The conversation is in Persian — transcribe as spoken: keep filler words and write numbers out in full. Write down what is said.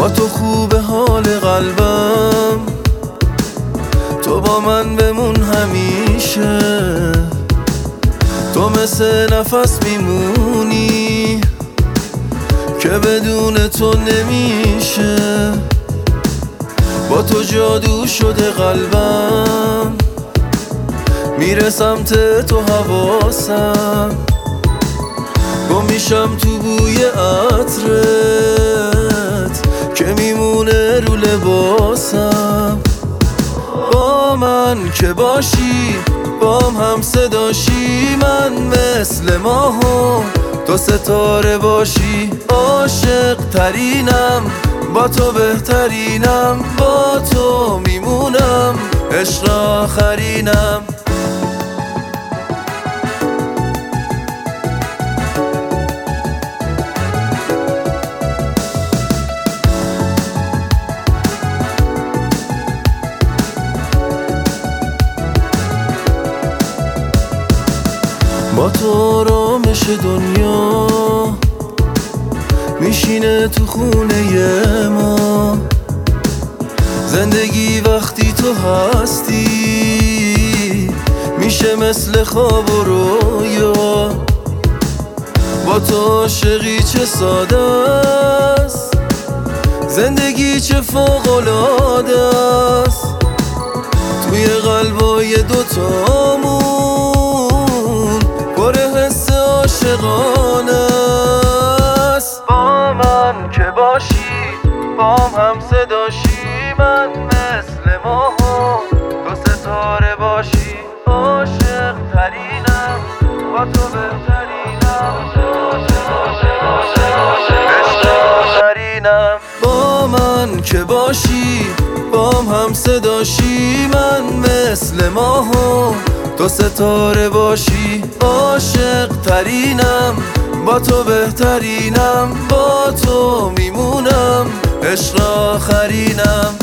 با تو خوب حال قلبم، تو با من بمون همیشه. تو مثل نفس میمونی که بدون تو نمیشه. با تو جادو شده قلبم، میره سمت تو حواسم، گم میشم تو بوی عطرت که میمونه رو لباسم. با من که باشی بام هم صداشی، من مثل ماه و تو ستاره باشی. عاشق ترینم با تو بهترینم، با تو میمونم عشق آخرینم. با تو آرامش دنیا میشینه تو خونه ما. زندگی وقتی تو هستی میشه مثل خواب و رویا. با تو عاشقی چه ساده است، زندگی چه فوق‌العاده است. توی قلبای دوتامون پر حس عاشقانه است. با من که باشی بام هم صداشی، من مثل ماه و تو ستاره باشی. عاشق ترینم با تو بهترینم، عشق آخرینم. با من که باشی بام هم صداشی، من مثل ماه و تو ستاره باشی. عاشق ترینم با تو بهترینم، با تو میمونم عشق آخرینم.